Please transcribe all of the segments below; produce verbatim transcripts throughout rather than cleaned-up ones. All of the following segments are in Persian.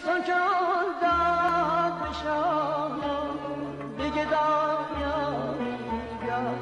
نیستان که آن داد بشانا بگه دایا بیا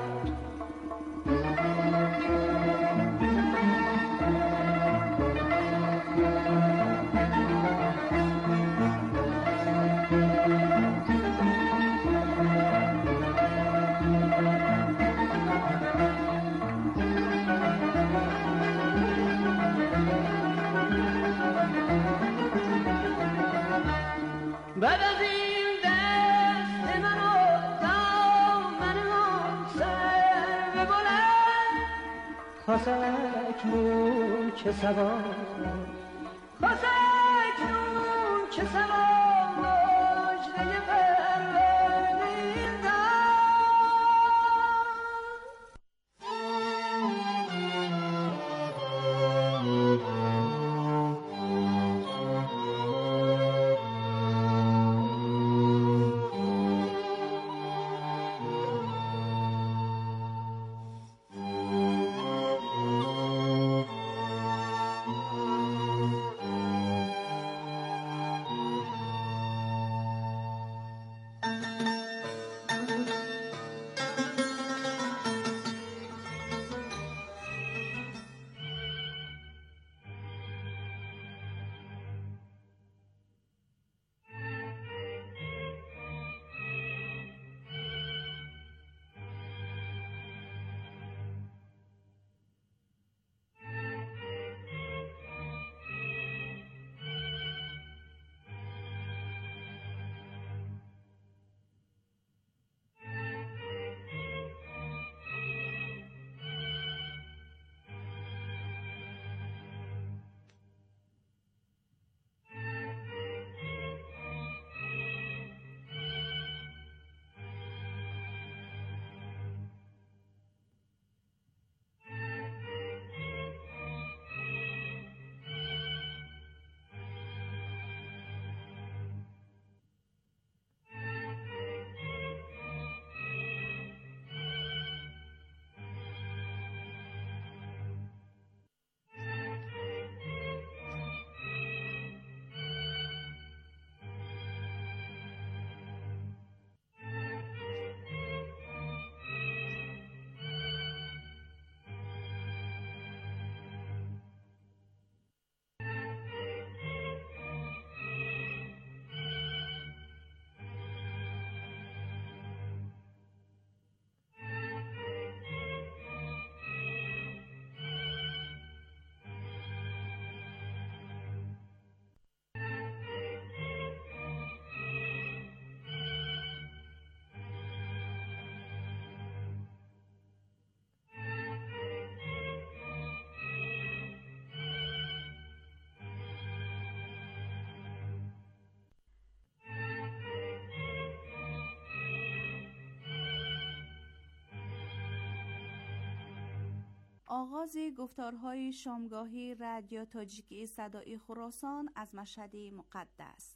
بعد از این دست منو دامن من سر ببلند خواست اکنون که سوا خواست اکنون که سوا مجده پروردین داد. آغاز گفتارهای شامگاهی رادیو تاجیکی صدای خراسان از مشهد مقدس.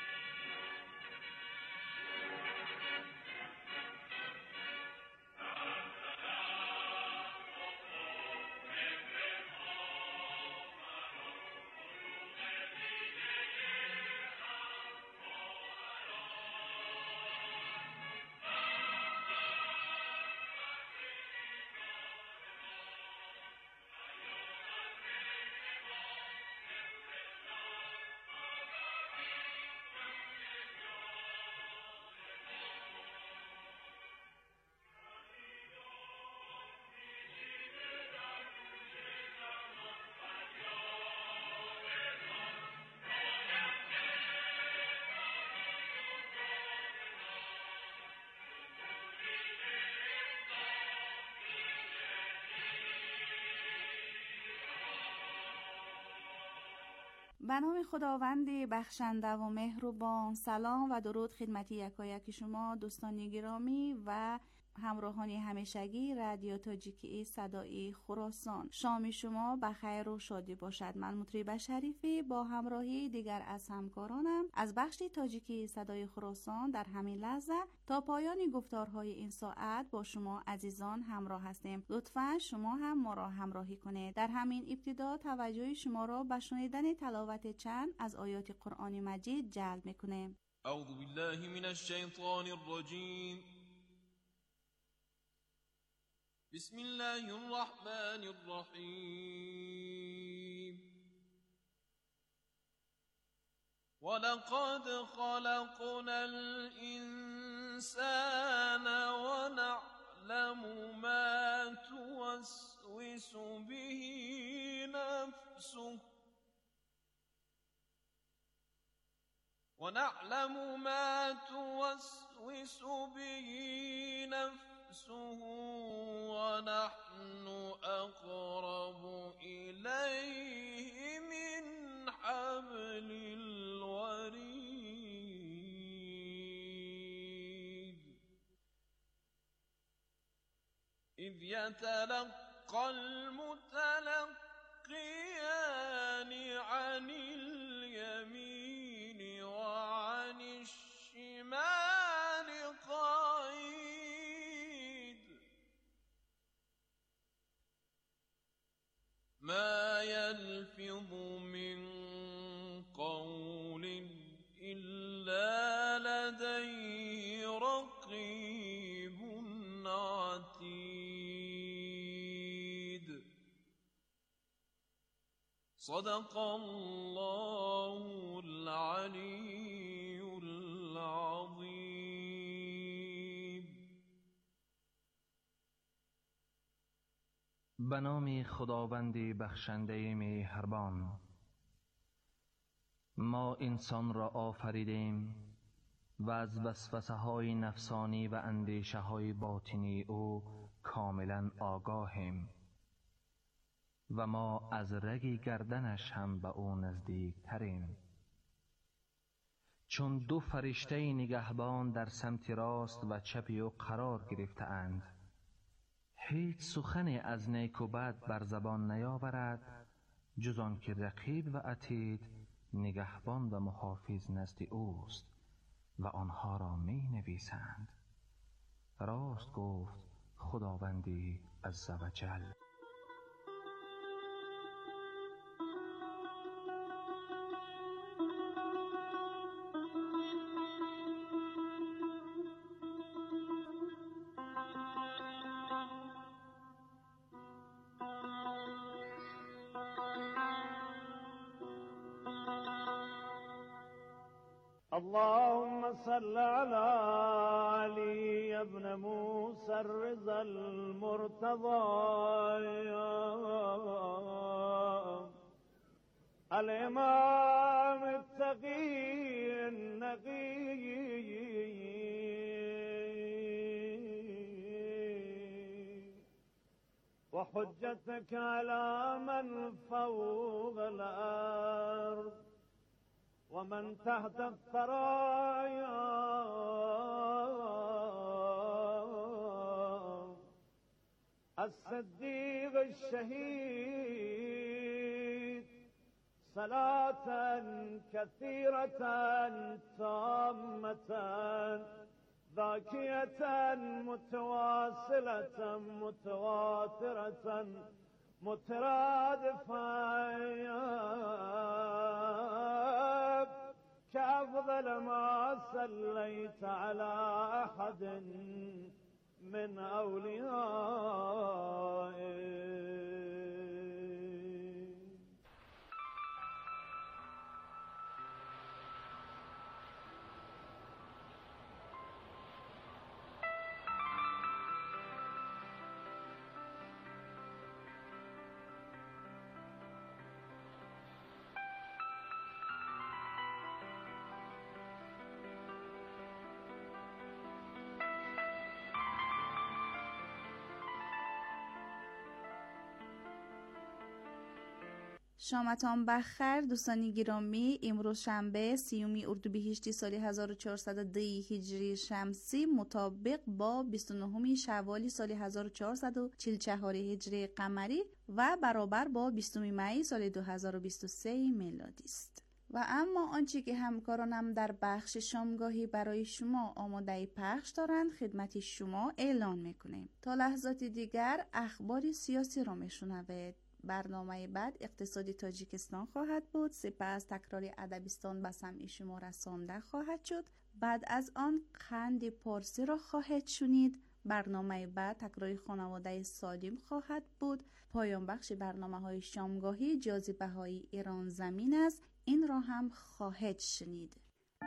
به نام خداوند بخشنده و مهربان. سلام و درود خدمت یکایک شما دوستان گرامی و همراهان همیشگی رادیو تاجیکی صدای خراسان، شام شما بخیر و شادی باشد. من مطربه شریفی با همراهی دیگر از همکارانم از بخش تاجیکی صدای خراسان در همین لحظه تا پایان گفتارهای این ساعت با شما عزیزان همراه هستیم. لطفاً شما هم ما را همراهی کنید. در همین ابتدا توجه شما را به شنیدن تلاوت چند از آیات قرآن مجید جلب می‌کنیم. اعوذ بالله من الشیطان الرجیم. بسم الله الرحمن الرحیم. ولقد خلقنا الإنسان ونعلم ما توسوس به نفسه ونعلم ما توسوس به نفسه ونحن أقرب إليه من حبل الوريد إذ يتلقى المتلقيان عن اليمين وعن الشمال قعيد ما يلفظ من قول إلا لديه رقيب عتيد. صدق الله العلی العظیم. به نام خداوند بخشنده مهربان. ما انسان را آفریدیم و از وسوسه های نفسانی و اندیشه های باطنی او کاملا آگاهیم و ما از رگ گردنش هم به او نزدیک تریم. چون دو فرشته نگهبان در سمت راست و چپ او قرار گرفته اند، هیچ سخنی از نیک و بد بر زبان نیاورد جز آن که رقیب و عتید نگهبان و محافظ نزد اوست و آنها را می نویسند. راست گفت خداوندی عزوجل. اللهم صل على علي ابن موسى الرضا المرتضى الإمام التقي النقي وحجتك على من فوق الأرض ومن تحت الثرايا الصديق الشهيد صلاة كثيرة تامة ذاكية متواصلة متواترة مترادفة كأفضل ما صليت على أحد من أوليائك. شامتان بخیر دوستانی گرامی. امروز شنبه سیومی اردیبهشت سال هزار و چهارصد و ده هجری شمسی مطابق با بیست و نهم شوال سال هزار و چهارصد و چهل و چهار هجری قمری و برابر با بیستم می سال دو هزار و بیست و سه میلادی است. و اما آنچه که همکارانم در بخش شامگاهی برای شما آماده پخش دارند خدمت شما اعلان میکنیم. تا لحظات دیگر اخبار سیاسی را میشنوید. برنامه بعد اقتصادی تاجیکستان خواهد بود، سپس تکرار ادبستان به سمع شما رسانده خواهد شد. بعد از آن قند پارسی را خواهد شنید. برنامه بعد تکرار خانواده سالم خواهد بود. پایان بخش برنامه های شامگاهی جاذبه های ایران زمین است، این را هم خواهد شنید.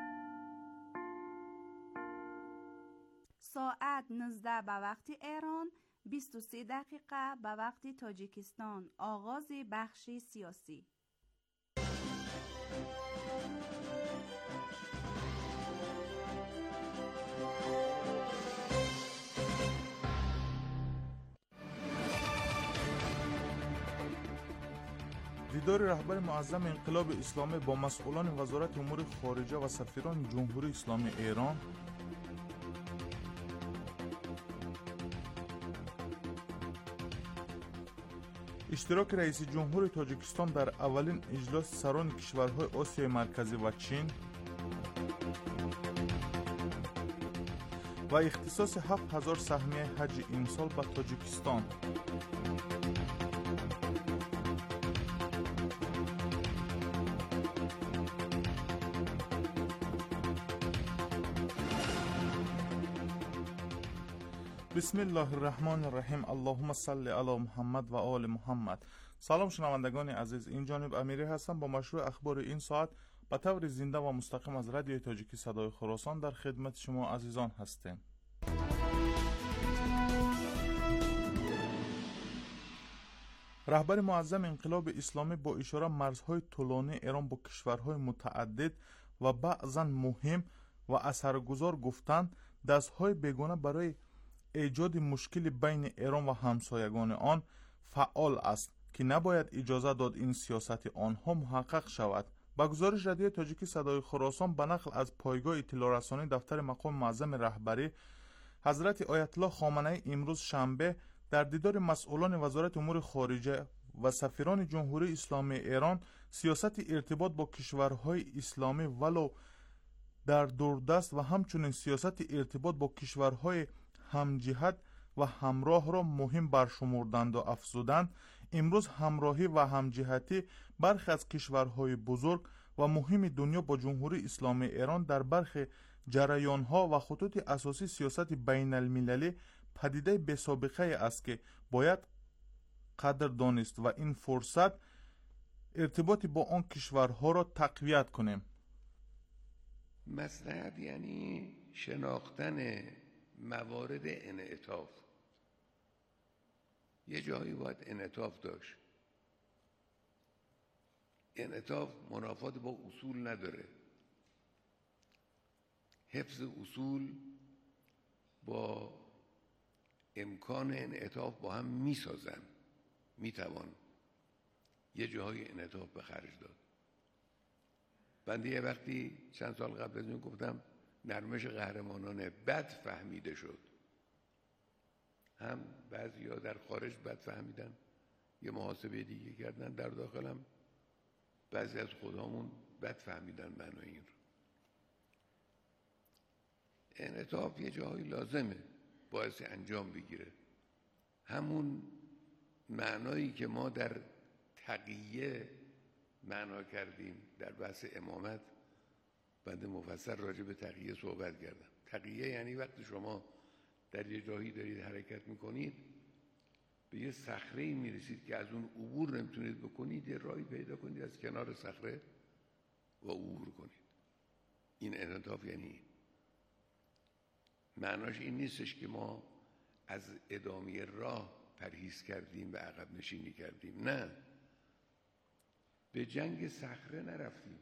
ساعت نوزده به وقت ایران، بیست و سه دقیقه به وقت تاجیکستان. آغاز بخش سیاسی. دیدار رهبر معظم انقلاب اسلامی با مسئولان وزارت امور خارجه و سفیران جمهوری اسلامی ایران. اشتراک رئیس جمهور تاجیکستان در اولین اجلاس سران کشورهای آسیای مرکزی و چین و اختصاص هفت هزار سهمیه حج امسال به تاجیکستان. بسم الله الرحمن الرحیم. اللهم صل علی محمد و آل محمد. سلام شنوندگان عزیز، این جانب امیری هستم با مشروع اخبار این ساعت به طور زنده و مستقیم از رادیو تاجیکی صدای خراسان در خدمت شما عزیزان هستیم. رهبر معظم انقلاب اسلامی با اشاره مرزهای طولانی ایران با کشورهای متعدد و بعضا مهم و اثرگذار گفتند دستهای بیگانه برای ایجاد مشکل بین ایران و همسایگان آن فعال است که نباید اجازه داد این سیاست آنها محقق شود. با گزارش رادیو تاجیکی صدای خراسان به نقل از پایگاه اطلاع رسانی دفتر مقام معظم رهبری، حضرت آیت الله خامنه‌ای امروز شنبه در دیدار مسئولان وزارت امور خارجه و سفیران جمهوری اسلامی ایران سیاست ارتباط با کشورهای اسلامی ولو در دوردست و همچنین سیاست ارتباط با کشورهای همجهت و همراه را مهم برشمردند و افزودند امروز همراهی و همجهتی برخی از کشورهای بزرگ و مهم دنیا با جمهوری اسلامی ایران در برخی جریانها و خطوط اساسی سیاست بین المللی پدیده بی سابقه است که باید قدر دانست و این فرصت ارتباطی با آن کشورها را تقویت کنیم. مصلحت یعنی شناختن موارد انعطاف. یه جایی باید انعطاف داشت. انعطاف منافات با اصول نداره. حفظ اصول با امکان انعطاف با هم میسازن. میتوان یه جایی انعطاف به خرج داد. بنده یه وقتی چند سال قبل از این گفتم نرمش قهرمانانه بد فهمیده شد. هم بعضیا در خارج بد فهمیدن، یه محاسبه دیگه کردن، در داخلم بعضی از خودمون بد فهمیدن معنای این رو. انعطاف یه جایی لازمه باعث انجام بگیره. همون معنایی که ما در تقیه معنا کردیم در بحث امامت، بنده مفصل راجع به تقیه صحبت کردم. تقیه یعنی وقتی شما در یه جایی دارید حرکت میکنید به یه صخره‌ای میرسید که از اون عبور نمیتونید بکنید، یه راهی پیدا کنید از کنار صخره و عبور کنید. این انعطاف یعنی این. معناش این نیستش که ما از ادامه راه پرهیز کردیم و عقب نشینی کردیم، نه، به جنگ صخره نرفتیم،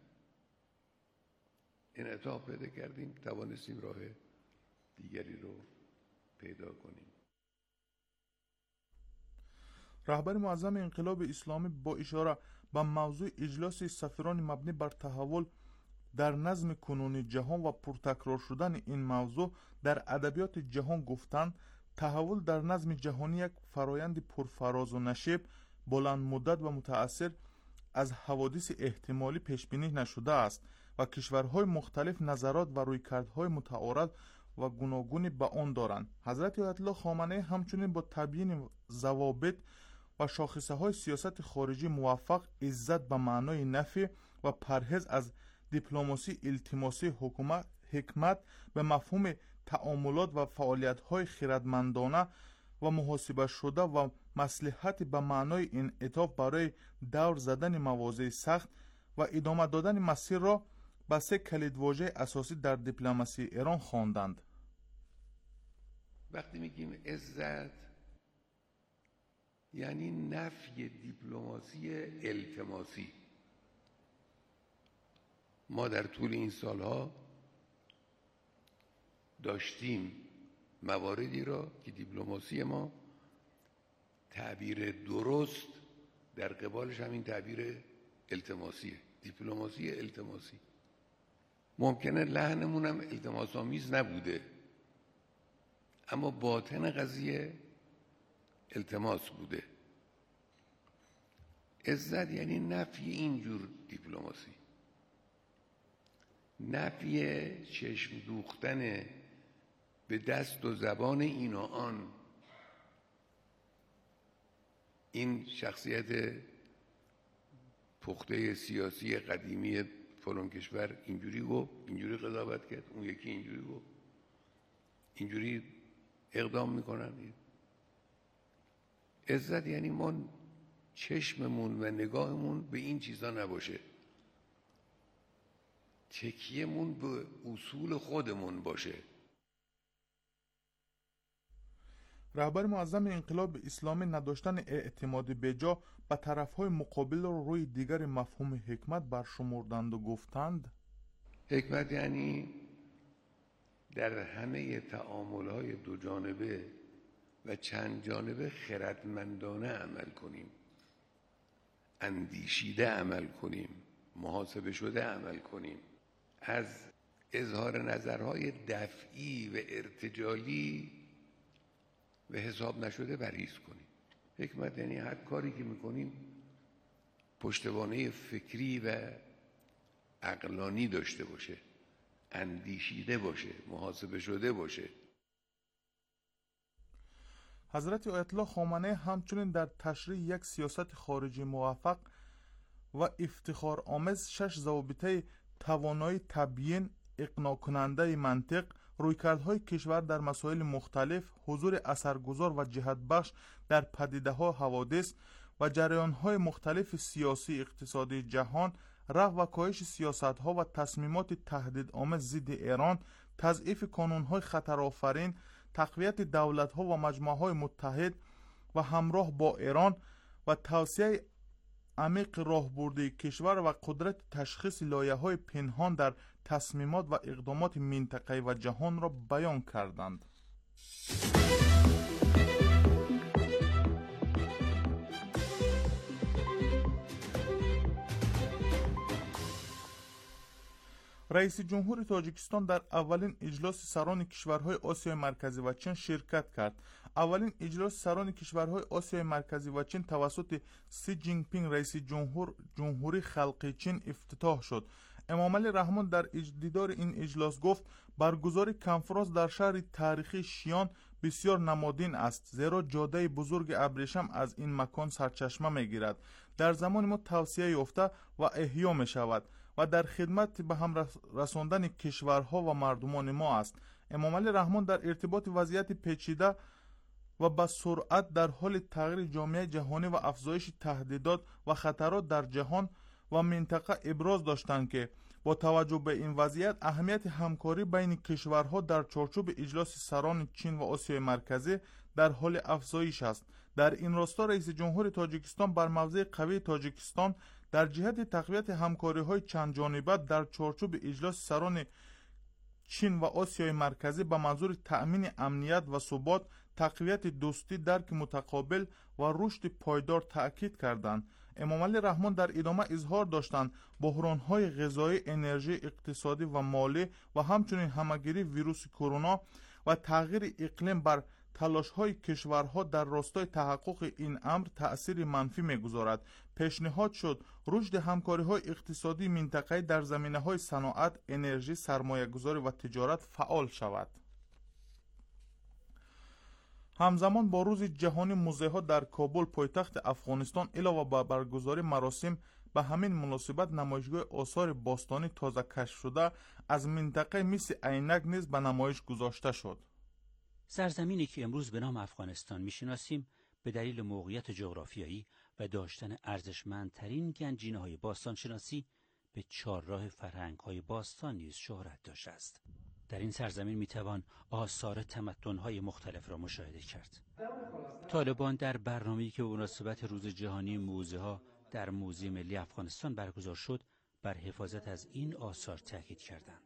انعطاف پیدا کردیم، توانستیم راه دیگری رو پیدا کنیم. رهبر معظم انقلاب اسلامی با اشاره به موضوع اجلاس سفیران مبنی بر تحول در نظم کنونی جهان و پرتکرار شدن این موضوع در ادبیات جهان گفتند تحول در نظم جهانی یک فرایند پرفراز و نشیب، بلند مدت و متأثر از حوادث احتمالی پیش بینی نشده است و کشورهای مختلف نظرات و رویکردهای متعارض و گوناگونی به آن دارند. حضرت آیت الله خامنه‌ای همچنین با تبیین ضوابط و شاخصه های سیاست خارجی موفق، عزت به معنای نفی و پرهیز از دیپلماسی التماسی حکومت، حکمت به مفهوم تعاملات و فعالیت های خردمندانه و محاسبه شده و مصلحت به معنای انعطاف برای دور زدن مواضع سخت و ادامه دادن مسیر را به سه کلیدواژه اساسی در دیپلماسی ایران خواندند. وقتی میگیم عزت یعنی نفی دیپلماسی التماسی. ما در طول این سالها داشتیم مواردی را که دیپلماسی ما تعبیر درست در قبالش همین تعبیر التماسیه، دیپلماسی التماسی. ممکنه لحنمون هم التماس آمیز نبوده، اما باطن قضیه التماس بوده. عزت یعنی نفی اینجور دیپلماسی، نفی چشم دوختن به دست و زبان این و آن. این شخصیت پخته سیاسی قدیمی فلان کشور اینجوری گفت، اینجوری قضاوت کرد، اون یکی اینجوری گفت، اینجوری اقدام میکنن. عزت یعنی ما چشممون و نگاهمون به این چیزا نباشه، تکیهمون به اصول خودمون باشه. رهبر معظم انقلاب اسلامی نداشتن اعتماد بجا به طرفهای مقابل رو روی دیگر مفهوم حکمت برشمردند و گفتند حکمت یعنی در همه تعاملهای دو جانبه و چند جانبه خردمندانه عمل کنیم، اندیشیده عمل کنیم، محاسبه شده عمل کنیم، از اظهار نظرهای دفعی و ارتجالی و حساب نشده پرهیز کنیم. حکمت یعنی هر کاری که میکنیم پشتوانه فکری و عقلانی داشته باشه، اندیشیده باشه، محاسبه شده باشه. حضرت آیت الله خامنه‌ای همچنین در تشریح یک سیاست خارجی موفق و افتخار آمیز شش ضوابط توانایی تبیین، اقناع کننده منطق، رویکردهای کشور در مسائل مختلف، حضور اثرگذار و جهت بخش در پدیده‌ها حوادث و جریان‌های مختلف سیاسی اقتصادی جهان، رفع و کاهش سیاست‌ها و تصمیمات تهدیدآمیز ضد ایران، تضعیف قانون‌های خطرآفرین، تقویت دولت‌ها و مجموعه‌های متحد و همراه با ایران و توسعه عمیق راهبردی کشور و قدرت تشخیص لایه‌های پنهان در تصمیمات و اقدامات منطقه‌ای و جهان را بیان کردند. رئیس جمهور تاجیکستان در اولین اجلاس سران کشورهای آسیای مرکزی و چین شرکت کرد. اولین اجلاس سران کشورهای آسیای مرکزی و چین توسط سی جین پینگ رئیس جمهور جمهوری خلق چین افتتاح شد. امام علی رحمان در دیدار این اجلاس گفت برگزاری کنفرانس در شهر تاریخی شیان بسیار نمادین است، زیرا جاده بزرگ ابریشم از این مکان سرچشمه میگیرد. در زمان ما توسعه یافته و احیا می شود و در خدمت به هم رساندن کشورها و مردمان ما است. امام علی رحمان در ارتباط وضعیت پیچیده و با سرعت در حال تغییر جامعه جهانی و افزایش تهدیدات و خطرات در جهان و منطقه ابراز داشتند که با توجه به این وضعیت اهمیت همکاری بین کشورها در چارچوب اجلاس سران چین و آسیای مرکزی در حال افزایش است. در این راستا رئیس جمهور تاجیکستان بر موضع قوی تاجیکستان در جهت تقویت همکاری‌های چند جانبه در چارچوب اجلاس سران چین و آسیای مرکزی به منظور تأمین امنیت و ثبات، تقویت دوستی، درک متقابل و رشد پایدار تأکید کردند. امام علی رحمان در ادامه اظهار داشتند بحران‌های غذایی، انرژی، اقتصادی و مالی و همچنین همگیری ویروس کرونا و تغییر اقلیم بر تلاش‌های کشورها در راستای تحقق این امر تأثیر منفی می‌گذارد. پیشنهاد شد رشد همکاری‌های اقتصادی منطقه‌ای در زمینه‌های صنعت، انرژی، سرمایه‌گذاری و تجارت فعال شود. همزمان با روز جهانی موزه‌ها در کابل پایتخت افغانستان علاوه بر برگزاری مراسم به همین مناسبت نمایشگاه آثار باستانی تازه کشف شده از منطقه مثل عینک نیز به نمایش گذاشته شد. سرزمینی که امروز به نام افغانستان میشناسیم به دلیل موقعیت جغرافیایی و داشتن ارزشمندترین گنجینه‌های باستان شناسی به چهارراه فرهنگ‌های باستان نیز شهرت داشته است. در این سرزمین میتوان آثار تمدن‌های مختلف را مشاهده کرد. طالبان در برنامه‌ای که به مناسبت روز جهانی موزه‌ها در موزه ملی افغانستان برگزار شد بر حفاظت از این آثار تاکید کردند.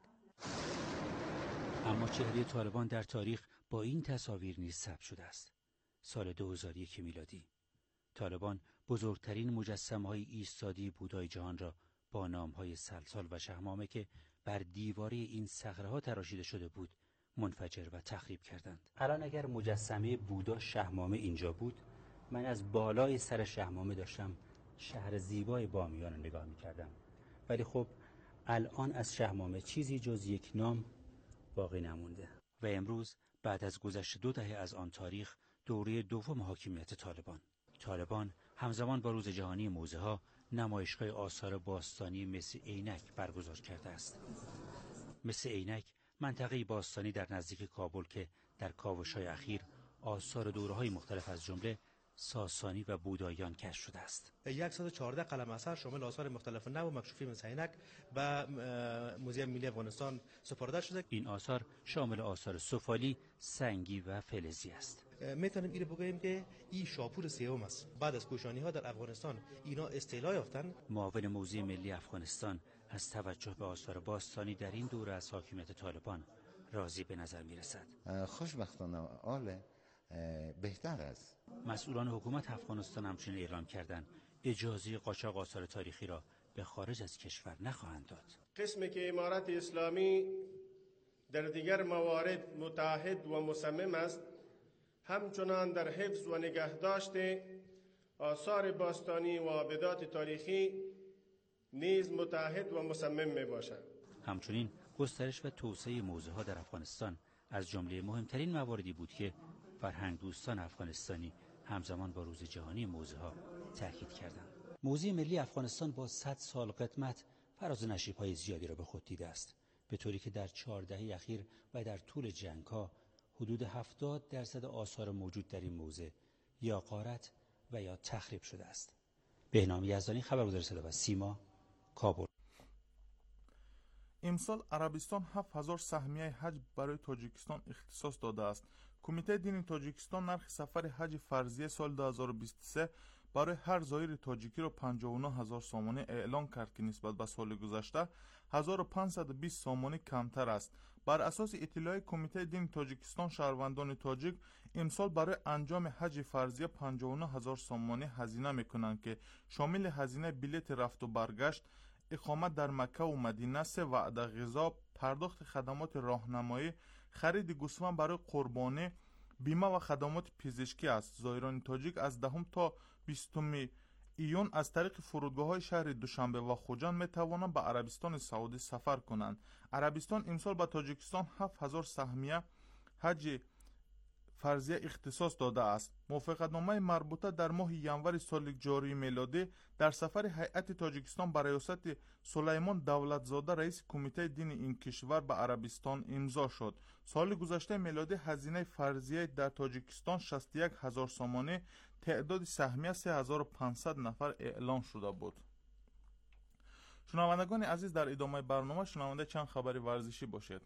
اما چهره طالبان در تاریخ با این تصاویر نیز ثبت شده است. سال دو هزار و یک میلادی طالبان بزرگترین مجسمه‌های ایستادی بودای جهان را با نام‌های سلسال و شهمامه که بر دیواره این صخره‌ها تراشیده شده بود منفجر و تخریب کردند. الان اگر مجسمه بودا شهمامه اینجا بود، من از بالای سر شهمامه داشتم شهر زیبای بامیان رو نگاه می‌کردم. ولی خب الان از شهمامه چیزی جز یک نام باقی نمونده. و امروز بعد از گذشت دو دهه از آن تاریخ دوره دوم حاکمیت طالبان طالبان همزمان با روز جهانی موزه‌ها نمایشگاه آثار باستانی مثل عینک برگزار کرده است. مثل عینک منطقه باستانی در نزدیک کابل که در کاوش‌های اخیر آثار دوره‌های مختلف از جمله ساسانی و بوداییان کشف شده است. صد و چهارده قلم اثر شامل آثار مختلف نو و مکشوفی مثل عینک به موزه ملی افغانستان سپرده شده. این آثار شامل آثار سفالی، سنگی و فلزی است. میتونیم اینو بگوییم که این شاپور سوم است. بعد از کوشانی ها در افغانستان اینا استعلا یافتن. معاون موزه ملی افغانستان از توجه به آثار باستانی در این دوره از حاکمیت طالبان راضی به نظر میرسد. خوشبختانه حال بهتر است. مسئولان حکومت افغانستان همچنین اعلام کردند اجازه قاچاق آثار تاریخی را به خارج از کشور نخواهند داد. قسمی که امارت اسلامی در دیگر موارد متعهد و مصمم است، همچنان در حفظ و نگهداشت آثار باستانی و عابدات تاریخی نیز متعهد و مصمم می باشد. همچنین گسترش و توسعه موزه‌ها در افغانستان از جمله مهمترین مواردی بود که فرهنگ دوستان افغانستانی همزمان با روز جهانی موزه‌ها تاکید کردند. موزه ملی افغانستان با صد سال قدمت فراز و نشیب‌های زیادی را به خود دیده است، به طوری که در چهار دهه اخیر و در طول جنگ‌ها حدود هفتاد درصد آثار موجود در این موزه یا غارت و یا تخریب شده است. بهنام یزدانی، خبرگزار صدا و سیما، کابل. امسال عربستان هفت هزار سهمیه حج برای تاجیکستان اختصاص داده است. کمیته دینی تاجیکستان نرخ سفر حج فرضیه سال دو هزار و بیست و سه برای هر زائر تاجیکی را پنجاه و نه هزار سامانه اعلان کرد که نسبت به سال گذشته هزار و پانصد و بیست سامانه کمتر است. بر اساس اطلاع کمیته دین تاجیکستان، شهروندان تاجیک امسال برای انجام حج فرضیه پنجاه و نه هزار سامانه هزینه میکنند که شامل هزینه بلیط رفت و برگشت، اقامت در مکه و مدینه، سه وعده غذا، پرداخت خدمات راهنمایی، خرید گوسفند برای قربانی، بیمه و خدمات پزشکی است. زائران تاجیک از دهم تا بیستم ایون از طریق فرودگاه‌های شهر دوشنبه و خوجند می‌توانند به عربستان سعودی سفر کنند. عربستان امسال به تاجیکستان هفت هزار سهمیه حج فرضیه اختصاص داده است. موافقتنامه مربوطه در ماه ینور سال جاری میلادی در سفر هیئت تاجیکستان به ریاست سلیمان دولتزاده رئیس کمیته دین این کشور به عربستان امضا شد. سال گذشته میلادی هزینه فرضیه در تاجیکستان شصت و یک هزار سامانه، تعداد سهمیه سه هزار و پانصد نفر اعلان شده بود. شنوندگان عزیز، در ادامه برنامه شنونده چند خبر ورزشی باشید.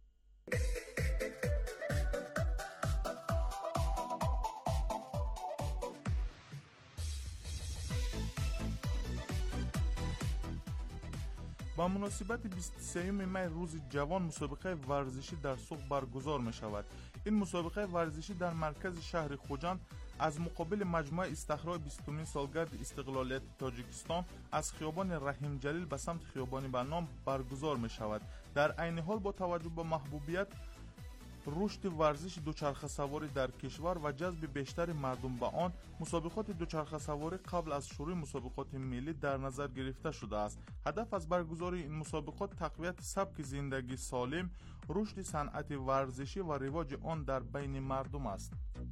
با مناسبت بیست و سوم می روز جوان مسابقه ورزشی در سوق برگزار می شود. این مسابقه ورزشی در مرکز شهر خوجند از مقابل مجمع استخراج بیستمین سالگرد استقلالیت تاجیکستان از خیابان رحیم جلیل به سمت خیابان بنام برگزار می شود. در عین حال با توجه به محبوبیت رشد ورزش دوچرخه سواری در کشور و جذب بیشتر مردم به آن، مسابقات دوچرخه سواری قبل از شروع مسابقات ملی در نظر گرفته شده است. هدف از برگزاری این مسابقات تقویت سبک زندگی سالم، رشد صنعت ورزشی و رواج آن در بین مردم است.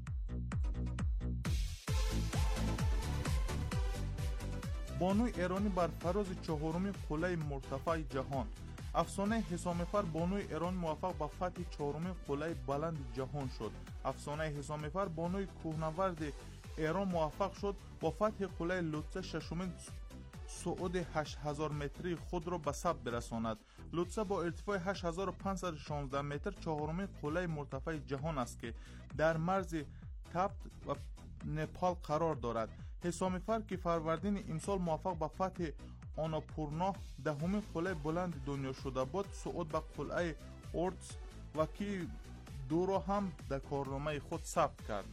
بانوی ایرانی بر فراز چهارمین قله مرتفع جهان. افسانه حسام فر بانوی ایران موفق به فتح چهارمین قله بلند جهان شد. افسانه حسام فر بانوی کوهنورد ایران موفق شد با فتح قله لوتسه ششمین صعود هشت هزار متری خود را به ثبت برساند. لوتسه با ارتفاع هشت هزار و پانصد و شانزده متر چهارمین قله مرتفع جهان است که در مرز تبت و نپال قرار دارد. حسام فر که فروردین امسال موفق به فتح آناپورنا دهمین قله بلند دنیا شده بود، صعود به قلعه اورتس و کی دو را هم در کارنامه خود ثبت کرد.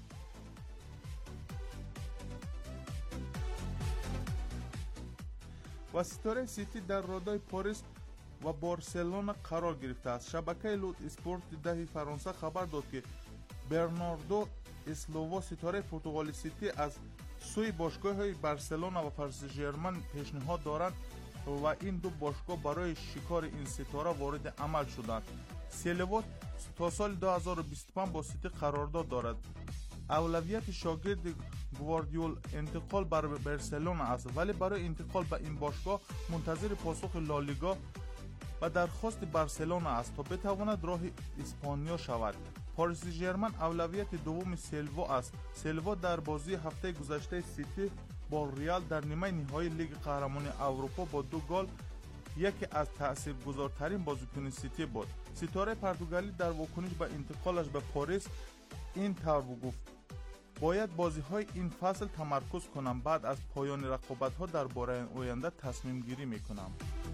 و ستاره سیتی در رادای پاریس و بارسلونا قرار گرفته است. شبکه لوت اسپورت ده فرانسه خبر داد که برناردو اسلووا ستاره پرتغالی سیتی از سوی باشگاه های بارسلونا و پاریس ژرمن پیشنهاد دارند و این دو باشگاه برای شکار این ستاره وارد عمل شدند. سیلوا تا سال دو هزار و بیست و پنج با سیتی قرارداد دارد. اولویت شاگرد گواردیول انتقال بر بارسلونا است، ولی برای انتقال به این باشگاه منتظر پاسخ لالیگا و درخواست بارسلونا است تا بتواند راه اسپانیا شود. پاریس ژرمن اولویت دوم سیلوا است. سیلوا در بازی هفته گذشته سیتی با ریال در نیمه نهایی لیگ قهرمانی اروپا با دو گل یکی از تاثیرگذارترین بازیکن سیتی بود. ستاره پرتغالی در واکنش به انتقالش به پاریس این طور گفت: باید بازی‌های این فصل تمرکز کنم، بعد از پایان رقابت‌ها درباره آینده تصمیم گیری می‌کنم.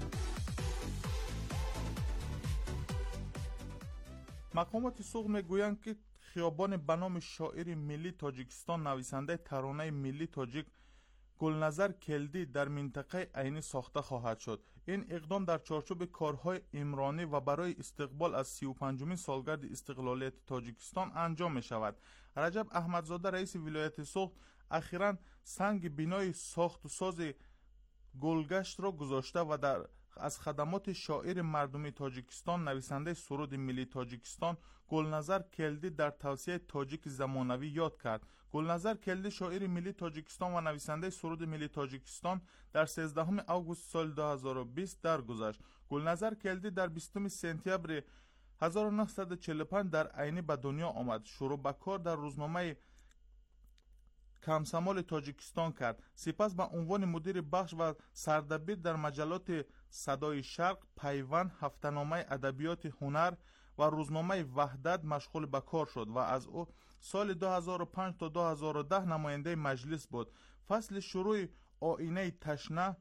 مقامات سوق میگویند که خیابان به نام شاعر ملی تاجیکستان نویسنده ترانه ملی تاجیک گلنظر کلدی در منطقه عینی ساخته خواهد شد. این اقدام در چارچوب کارهای عمرانی و برای استقبال از سی و پنجمین سالگرد استقلالیت تاجیکستان انجام می شود. رجب احمدزاده رئیس ولایت سوخت اخیراً سنگ بنای ساخت و ساز گلگشت را گذاشته و در از خدمات شاعر مردمی تاجیکستان نویسنده سرود ملی تاجیکستان گلنظر کلدی در توسعه تاجیک زمانوی یاد کرد. گلنظر کلدی شاعر ملی تاجیکستان و نویسنده سرود ملی تاجیکستان در سیزدهم آگوست سال دو هزار و بیست درگذشت. گلنظر کلدی در بیستم سپتامبر هزار و نهصد و چهل و پنج در عینی به دنیا آمد. شروع به کار در روزنامه کمسمال تاجیکستان کرد. سپس به عنوان مدیر بخش و سردبیر در مجلات صدای شرق، پیوند، هفته‌نامه ادبیات هنر و روزنامه وحدت مشغول به کار شد و از او سال دو هزار و پنج تا دو هزار و ده نماینده مجلس بود. فصل شروع آینه تشنه،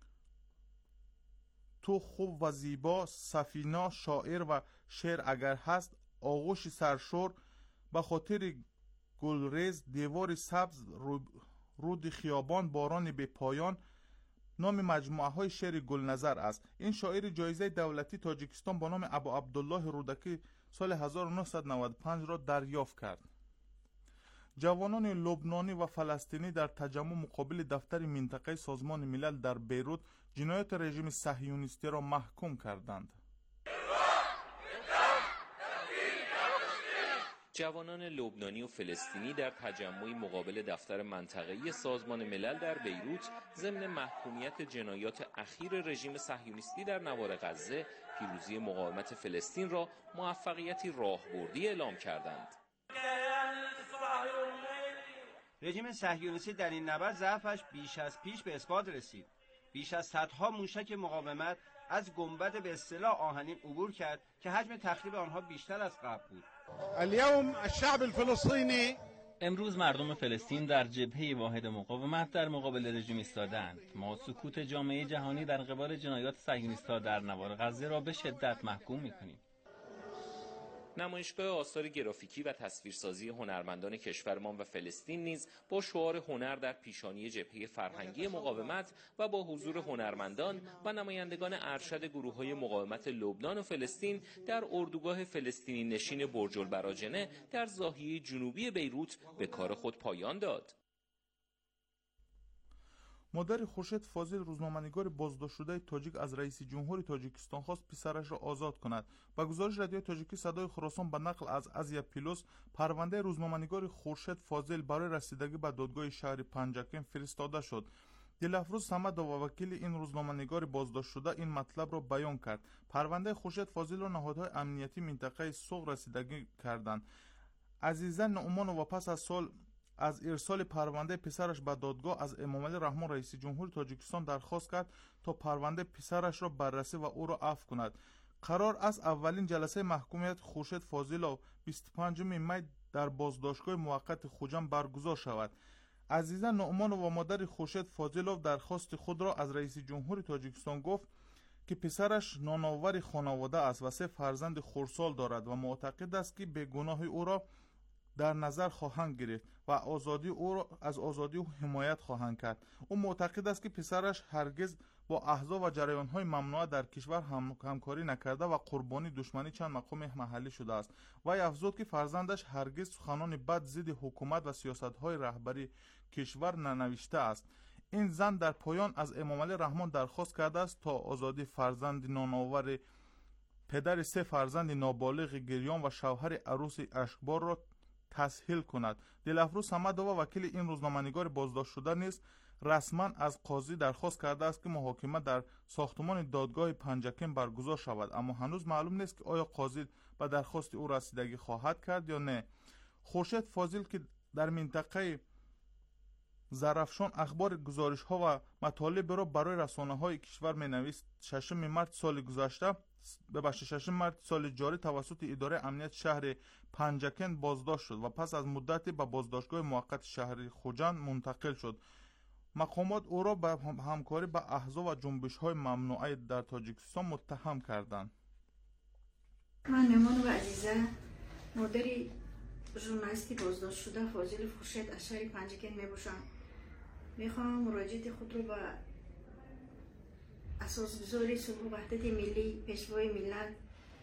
تو خوب و زیبا، سفینه، شاعر و شعر اگر هست، آغوش سرشور، به خاطر گلریز، دیوار سبز، رود خیابان، باران به پایان نام مجموعه های شعر گلنظر است. این شاعر جایزه دولتی تاجیکستان با نام ابو عبدالله رودکی سال هزار و نهصد و نود و پنج را دریافت کرد. جوانان لبنانی و فلسطینی در تجمع مقابل دفتر منطقه سازمان ملل در بیروت جنایات رژیم صهیونیستی را محکوم کردند. جوانان لبنانی و فلسطینی در تجمعی مقابل دفتر منطقه‌ای سازمان ملل در بیروت ضمن محکومیت جنایات اخیر رژیم صهیونیستی در نوار غزه پیروزی مقاومت فلسطین را موفقیتی راهبردی اعلام کردند. رژیم صهیونیستی در این نبرد ضعفش بیش از پیش به اثبات رسید. بیش از صدها موشک مقاومت از گنبد به اصطلاح آهنین عبور کرد که حجم تخریب آنها بیشتر از قبل بود. اليوم الشعب الفلسطینی امروز مردم فلسطین در جبهه واحد مقاومت در مقابل رژیم ایستادند. ما سکوت جامعه جهانی در قبال جنایات صهیونیست‌ها در نوار غزه را به شدت محکوم می‌کنیم. نمایشگاه آثار گرافیکی و تصویرسازی هنرمندان کشورمان و فلسطین نیز با شعار هنر در پیشانی جبهه فرهنگی مقاومت و با حضور هنرمندان و نمایندگان ارشد گروه‌های مقاومت لبنان و فلسطین در اردوگاه فلسطینی نشین برج البراجنه در ضاحیه جنوبی بیروت به کار خود پایان داد. مادر خورشید فاضل روزنامه‌نگار بازداشت شده تاجیک از رئیس جمهور تاجیکستان خواست پسرش را آزاد کند. با گزارش رادیو تاجیکی صدای خراسان به نقل از ازیا پیلوس، پرونده روزنامه‌نگار خورشید فاضل برای رسیدگی به دادگاه شهر پنجکن فرستاده شد. دلافروز صمد و وکیل این روزنامه‌نگار بازداشت شده این مطلب را بیان کرد. پرونده خورشید فاضل را نهادهای امنیتی منطقه سوق رسیدگی کردند. عزیزا نعمانو و پس از سال از ارسال پرونده پسرش به دادگاه از امامعلی رحمان رئیس جمهور تاجیکستان درخواست کرد تا پرونده پسرش را بررسی و او را عفو کند. قرار است اولین جلسه محکومیت خورشید فاضل بیست و پنجم می در بازداشتگاه موقت خوجند برگزار شود. عزیزا نعمان و مادر خورشید فاضل درخواست خود را از رئیس جمهور تاجیکستان گفت که پسرش نانآور خانواده است و سه فرزند خردسال دارد و معتقد است که بیگناه او را در نظر خواهند گرفت و آزادی او را از آزادی او حمایت خواهند کرد. او معتقد است که پسرش هرگز با احزاب و جریان‌های ممنوعه در کشور هم همکاری نکرده و قربانی دشمنی چند مقام محلی شده است. وی افزود که فرزندش هرگز سخنان بد ضد حکومت و سیاست‌های رهبری کشور ننوشته است. این زن در پایان از امامعلی رحمان درخواست کرده است تا آزادی فرزند نانآور پدر سه فرزند نابالغ گریان و شوهر عروس اشکبار را تسهیل کند. دلافروز صمد و وکیل این روزنامه‌نگار بازداشت شده نیز رسما از قاضی درخواست کرده است که محاکمه در ساختمان دادگاه پنجکن برگزار شود، اما هنوز معلوم نیست که آیا قاضی به درخواست او رسیدگی خواهد کرد یا نه. خورشید فاضل که در منطقه زرافشان اخبار گزارش ها و مطالب را برای رسانه های کشور می نویست، ششم مارس سال گذشته ببخشید ششم مارس سال جاری توسط اداره امنیت شهر پنجکن بازداشت شد و پس از مدتی به بازداشتگاه موقت شهر خوجند منتقل شد. مقامات او را به همکاری با احزاب و جنبش های ممنوعه در تاجیکستان متهم کردند. من نمان و عزیزه مادری ژورنالیستی بازداشت شده فاضل خورشید از شهر پنجکن می باشم. میخوام مراجعت خود رو به اساسگذار صلح و وحدت ملی، پیشوای ملت،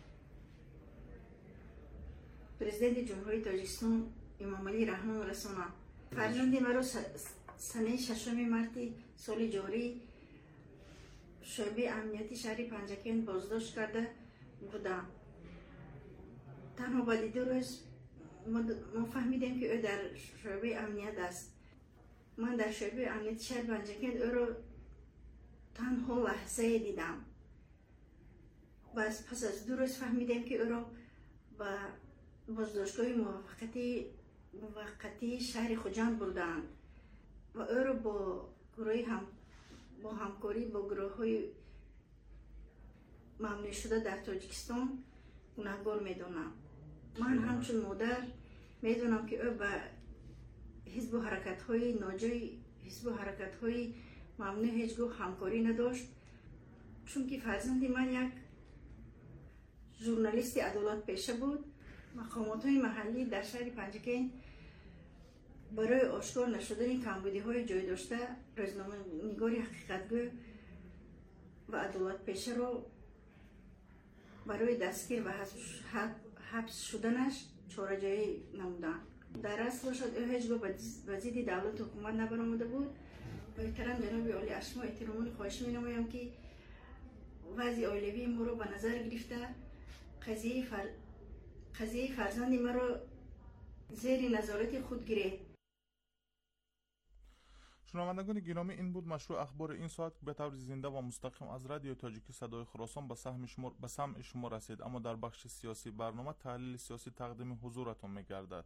پرزیدنت جمهوری تاجیکستان امامعلی رحمان رسانم. فرزند مرا سنه ششم مارس سال جاری شعبه امنیتی شهر پنجکن بازداشت کرده بودم. تنها با دید روز ما فهمیدیم که او در شعبه امنیت است. من در شعبه امنیت شهر پنجکن او را تنها لحظه دیدم. بس پس از دو روز فهمیدیم که او را به بازداشتگاه موقتی موقتی شهر خوجند بردند و او را با گروه هم با همکاری با گروه های ممنوع شده در تاجیکستان گناهکار میدونم. من همچون مادر میدونم که او به حزب و حرکت های ناجای حزب و حرکت های ممنوع هیچگاه همکاری نداشت، چون که فرزند من یک ژورنالیست عدالت پیشه بود. مقامات های محلی در شهر پنجکن برای آشکار نشدن کمبودی های جای داشته روزنامه نگاری حقیقتگو و عدالت پیشه را برای دستگیر و حبس شدنش چاره جایی نمودند. در اصل باشد او هیچگاه به ضد دولت حکومت نبرآمده بود. محترم جناب عالی اشما احتراماً خواهش می نمایم که وضع اولوی ما را به نظر گرفته قضیه فر... قضیه فرزند ما را زیر نظارت خود گیرید. شنوندگان گرامی، این بود مشروع اخبار این ساعت به طور زنده و مستقیم از رادیو تاجیکی صدای خراسان به سهم شما به سمع شما رسید. اما در بخش سیاسی برنامه تحلیل سیاسی تقدیم حضورتان می‌گردد.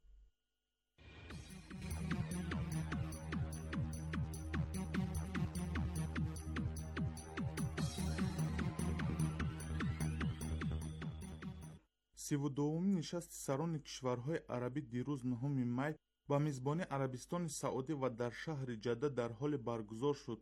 سی و دومین نشست سران کشورهای عربی دیروز نهم می با میزبانی عربستان سعودی و در شهر جده در حال برگزار شد که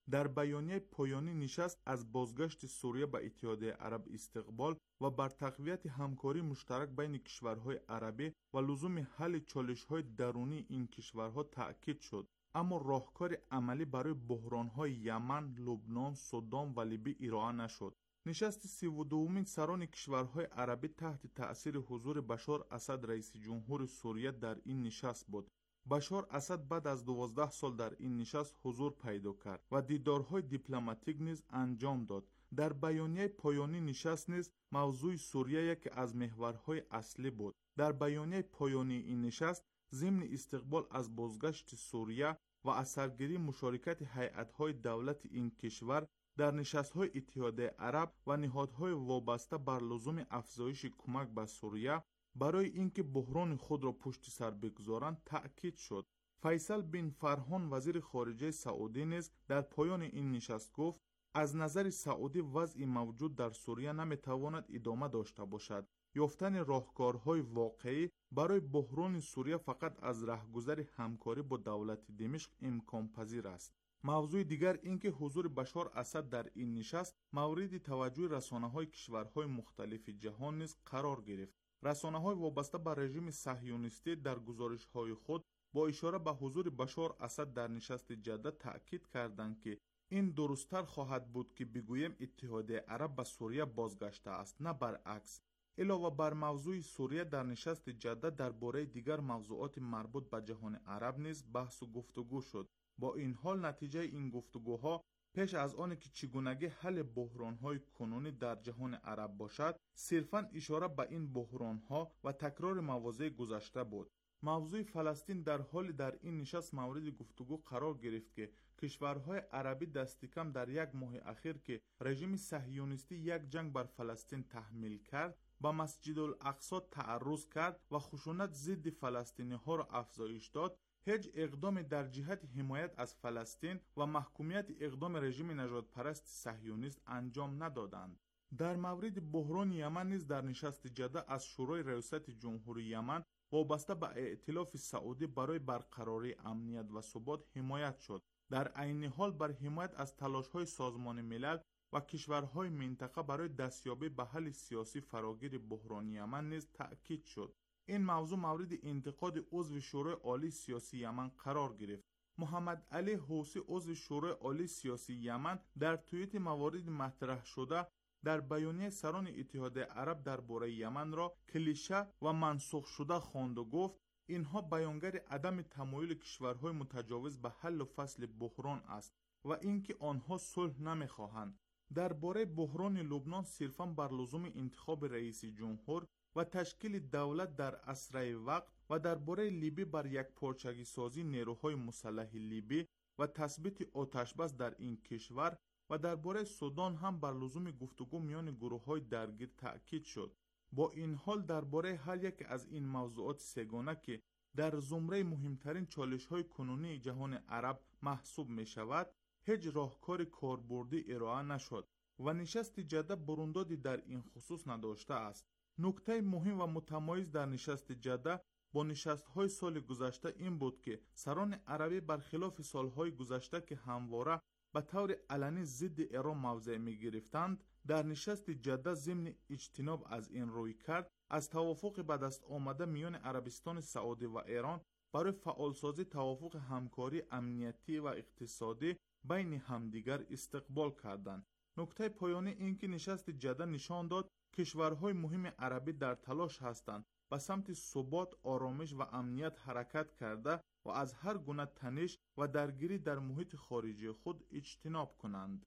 در بیانیه پایانی نشست از بازگشت سوریه به اتحادیه عرب استقبال و بر تقویت همکاری مشترک بین کشورهای عربی و لزوم حل چالش‌های درونی این کشورها تأکید شد. اما راهکار عملی برای بحران‌های یمن، لبنان، سودان و لیبی ارائه نشد. نشست سی و دومین سران کشورهای عربی تحت تأثیر حضور بشار اسد رئیس جمهور سوریه در این نشست بود. بشار اسد بعد از دوازده سال در این نشست حضور پیدا کرد و دیدارهای دیپلماتیک نیز انجام داد. در بیانیه پایانی نشست نیز موضوع سوریه یکی از محورهای اصلی بود. در بیانیه پایانی این نشست ضمن استقبال از بازگشت سوریه و اثرگیری مشارکت هیئت‌های دولت این کشور در نشست‌های اتحادیه عرب و نهادهای وابسته بر لزوم افزایش کمک به سوریه برای اینکه بحران خود را پشت سر بگذارند تأکید شد. فیصل بن فرحان وزیر خارجه سعودی نیز در پایان این نشست گفت از نظر سعودی وضع موجود در سوریه نمیتواند ادامه داشته باشد. یافتن راهکارهای واقعی برای بحران سوریه فقط از رهگذر همکاری با دولت دمشق امکان پذیر است. موضوع دیگر اینکه حضور بشار اسد در این نشست مورد توجه رسانه‌های کشورهای مختلف جهان نیز قرار گرفت. رسانه‌های وابسته به رژیم صهیونیستی در گزارش‌های خود با اشاره به حضور بشار اسد در نشست جده تأکید کردند که این درست‌تر خواهد بود که بگوییم اتحادیه عرب به سوریه بازگشته است، نه برعکس. علاوه بر موضوع سوریه در نشست جده درباره دیگر موضوعات مربوط به جهان عرب نیز بحث و گفتگو شد. با این حال نتیجه این گفتگوها پیش از آن که چگونگی حل بحران‌های کنونی در جهان عرب باشد، صرفاً اشاره به این بحران‌ها و تکرار مواضع گذشته بود. موضوع فلسطین در حال در این نشست مورد گفتگو قرار گرفت که کشورهای عربی دست کم در یک ماه اخیر که رژیم صهیونیستی یک جنگ بر فلسطین تحمیل کرد، با مسجد الاقصی تعرض کرد و خشونت ضد فلسطینی‌ها را افزایش داد، هیچ اقدام در جهت حمایت از فلسطین و محکومیت اقدام رژیم نژادپرست صهیونیست انجام ندادند. در مورد بحران یمن نیز در نشست جده از شورای ریاست جمهوری یمن وابسته به ائتلاف سعودی برای برقراری امنیت و ثبات حمایت شد. در عین حال بر حمایت از تلاش‌های سازمان ملل و کشورهای منطقه برای دستیابی به حل سیاسی فراگیر بحران یمن نیز تأکید شد. این موضوع مورد انتقاد عضو شورای عالی سیاسی یمن قرار گرفت. محمد علی حوثی عضو شورای عالی سیاسی یمن در توییت موارد مطرح شده در بیانیه سران اتحادیه عرب درباره یمن را کلیشه و منسوخ شده خواند و گفت اینها بیانگر عدم تمایل کشورهای متجاوز به حل و فصل بحران است و اینکه آنها صلح نمیخواهند. درباره بحران لبنان صرفاً بر لزوم انتخاب رئیس جمهور و تشکیل دولت در اسرع وقت و درباره لیبی بر یک پارچگی سازی نیروهای مسلح لیبی و تثبیت آتشبس در این کشور و درباره سودان هم بر لزوم گفتگو میان گروه‌های درگیر تأکید شد. با این حال درباره هر یک از این موضوعات سگانه که در زمره مهمترین چالش‌های کنونی جهان عرب محسوب می‌شود، هیچ راهکار کاربردی ارائه نشد و نشست جده براندادی در این خصوص نداشته است. نکته مهم و متمایز در نشست جده با نشست‌های سال گذشته این بود که سران عربی برخلاف سال‌های گذشته که همواره به طور علنی ضد ایران موضع می‌گرفتند، در نشست جده ضمن اجتناب از این روی کرد از توافق به دست آمده میان عربستان سعودی و ایران برای فعالسازی توافق همکاری امنیتی و اقتصادی بین همدیگر استقبال کردند. نکته پایانی این که نشست جده نشان داد کشورهای مهم عربی در تلاش هستند به سمت ثبات، آرامش و امنیت حرکت کرده و از هر گونه تنش و درگیری در محیط خارجی خود اجتناب کنند.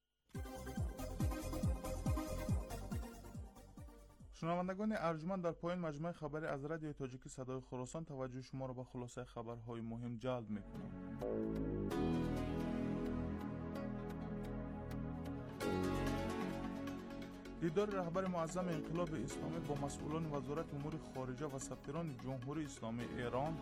شنوندگان ارجمند، در پایان مجموعه خبری از رادیو تاجیکی صدای خراسان توجه شما را به خلاصه خبرهای مهم جلب می‌کنم. دیدار رهبر معظم انقلاب اسلامی با مسئولان وزارت امور خارجه و سفیران جمهوری اسلامی ایران.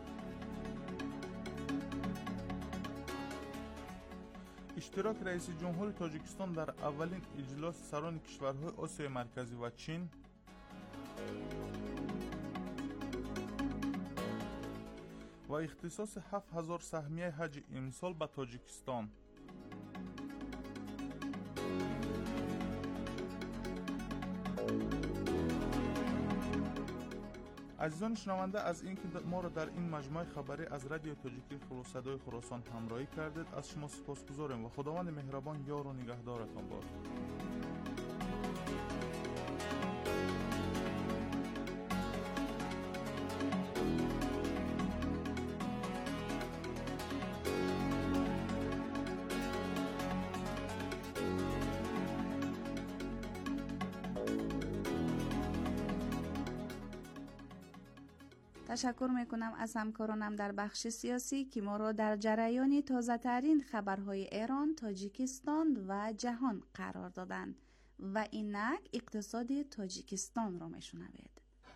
اشتراک رئیس جمهور تاجیکستان در اولین اجلاس سران کشورهای آسیای مرکزی و چین. و اختصاص هفت هزار سهمیه حج امسال به تاجیکستان. عزیزان شنونده، از اینکه ما را در این مجموعه خبری از رادیو تاجیکی صدای خراسان همراهی کردید از شما سپاسگزاریم و خداوند مهربان یار و نگهدارتان باد. تشکر میکنم از همکارانم در بخش سیاسی که ما را در جریان تازه ترین خبرهای ایران، تاجیکستان و جهان قرار دادند و اینک اقتصاد تاجیکستان را میشنوید.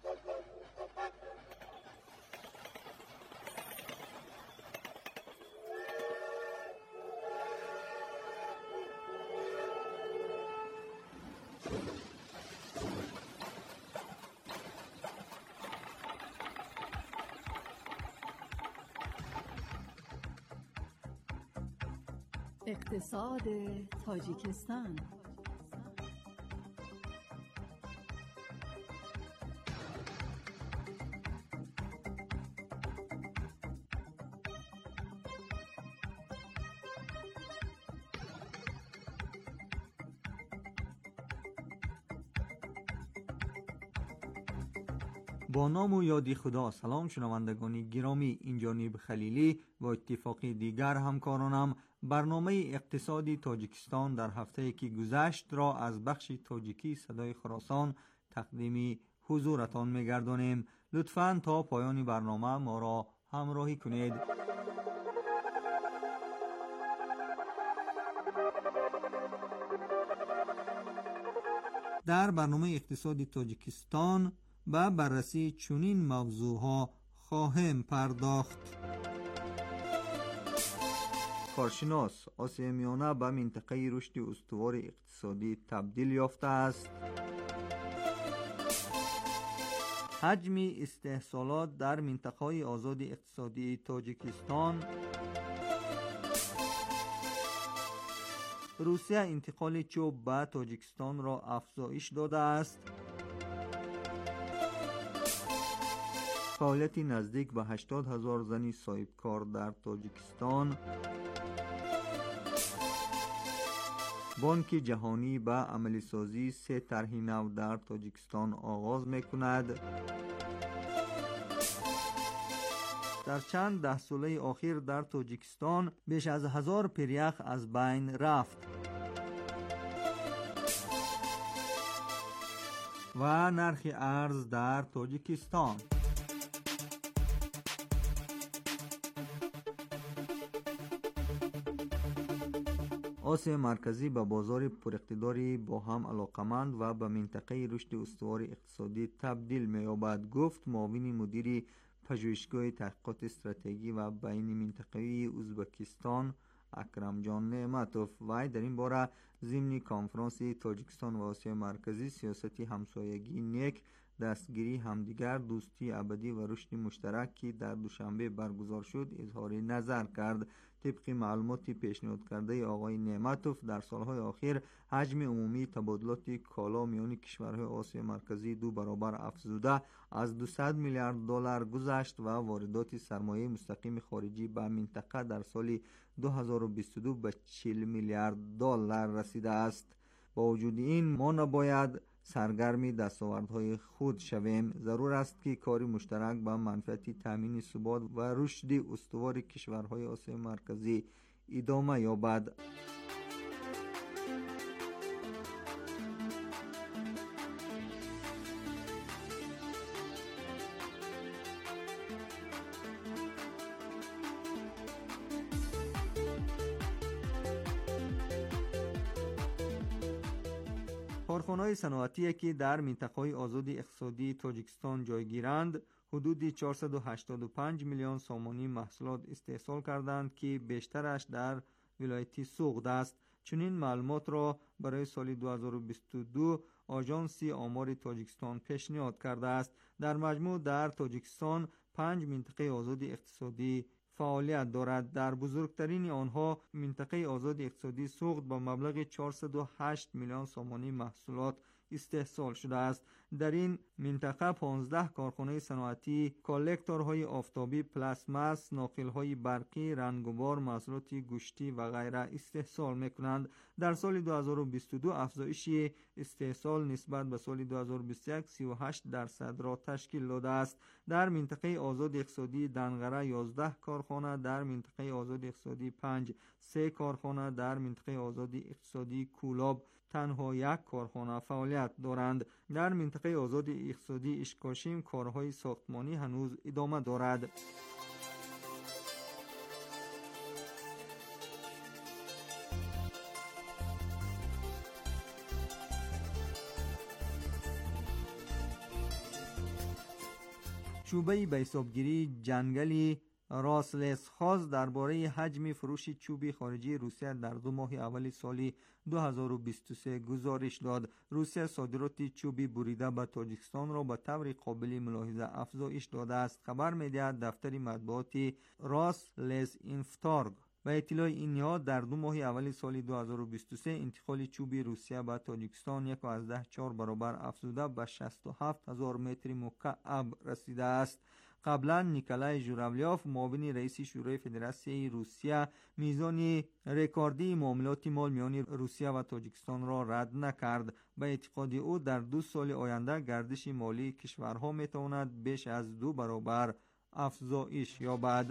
اقتصاد تاجیکستان. با نام و یادی خدا. سلام شنوندگان گرامی، این جانب خلیلی و اتفاقی دیگر همکارانم برنامه اقتصادی تاجیکستان در هفته که گذشت را از بخش تاجیکی صدای خراسان تقدیم حضورتان می‌گردانیم. لطفاً تا پایان برنامه ما را همراهی کنید. در برنامه اقتصادی تاجیکستان به بررسی چنین موضوعها خواهیم پرداخت. کارشناس، آسیا میانه به منطقه رشد استوار اقتصادی تبدیل یافته است. حجم استحصالات در منطقه آزاد اقتصادی تاجیکستان. روسیه انتقال چوب به تاجیکستان را افزایش داده است. فعالیت نزدیک به هشتاد هزار زنی صاحب کار در تاجیکستان. بانک جهانی به عملی سازی سه طرح نو در تاجیکستان آغاز میکند. در چند ده ساله اخیر در تاجیکستان بیش از هزار پریخ از بین رفت. و نرخ ارز در تاجیکستان. آسیا مرکزی به بازار پراقتداری با هم علاقمند و به منطقه رشد استوار اقتصادی تبدیل می‌یابد، گفت معاون مدیر پژوهشگاه تحقیقات استراتژی و بین منطقه‌ای ازبکستان اکرم جان نعمتوف. وی در این باره ضمن کنفرانس تاجیکستان و آسیا مرکزی سیاست همسایگی نیک، دستگیری همدیگر، دوستی ابدی و رشد مشترک که در دوشنبه برگزار شد اظهار نظر کرد. طبق معلومات پیشنهاد کرده آقای نعمتوف، در سالهای اخیر حجم عمومی تبادلات کالا میان کشورهای آسیا مرکزی دو برابر افزوده از دویست میلیارد دلار گذشت و واردات سرمایه مستقیم خارجی به منطقه در سال دو هزار و بیست و دو به چهل میلیارد دلار رسیده است. با وجود این ما نباید سرگرمی دستاوردهای خود شویم. ضرور است که کار مشترک به منفعت تامین ثبات و رشد استوار کشورهای آسیا مرکزی ادامه یابد. کارخانه‌های صنعتی که در منطقه آزاد اقتصادی تاجیکستان جایگیرند حدود چهارصد و هشتاد و پنج میلیون سامانی محصولات استحصال کردند که بیشترش در ولایت سوغد است. چنین معلومات را برای سال دو هزار و بیست و دو آژانس آمار تاجیکستان پیشنهاد کرده است. در مجموع در تاجیکستان پنج منطقه آزاد اقتصادی فعالیت دارد. در بزرگترین آنها منطقه آزاد اقتصادی سوغد با مبلغ چهارصد و هشت میلیون سامانی محصولات استحصال شده است. در این منطقه پانزده کارخانه صنعتی کالکتورهای آفتابی، پلاسماس، ناقل‌های برقی، رنگوبار، محصولات گوشتی و غیره استحصال می‌کنند. در سال دو هزار و بیست و دو افزایش استحصال نسبت به سال دو هزار و بیست و یک سی و هشت درصد را تشکیل داده است. در منطقه آزاد اقتصادی دنغره یازده کارخانه، در منطقه آزاد اقتصادی پنج سه کارخانه، در منطقه آزاد اقتصادی کولاب تنها یک کارخانه فعالیت دارند. در منطقه آزاد اقتصادی اشکاشیم کارهای ساختمانی هنوز ادامه دارد. شعبه به حسابگیری جنگلی راسلس خاص درباره حجم فروش چوب خارجی روسیه در دو ماه اول سال دو هزار و بیست و سه گزارش داد. روسیه صادرات چوب بریده به تاجیکستان را به طور قابل ملاحظه افزایش داده است. خبر می‌دهد دفتر مطبوعاتی راسلس اینفتارگ به اطلاع این نهاد در دو ماه اول سال دو هزار و بیست و سه انتقال چوب روسیه به تاجیکستان یک و ده چهار برابر افزوده به شصت و هفت هزار متر مکعب رسیده است. قبلا نیکلای ژوراولیوف معاون رئیس شورای فدراسیون روسیه میزان رکوردی معاملات مال میان روسیه و تاجیکستان را رد نکرد. به اعتقاد او در دو سال آینده گردش مالی کشورها میتواند بیش از دو برابر افزایش یابد.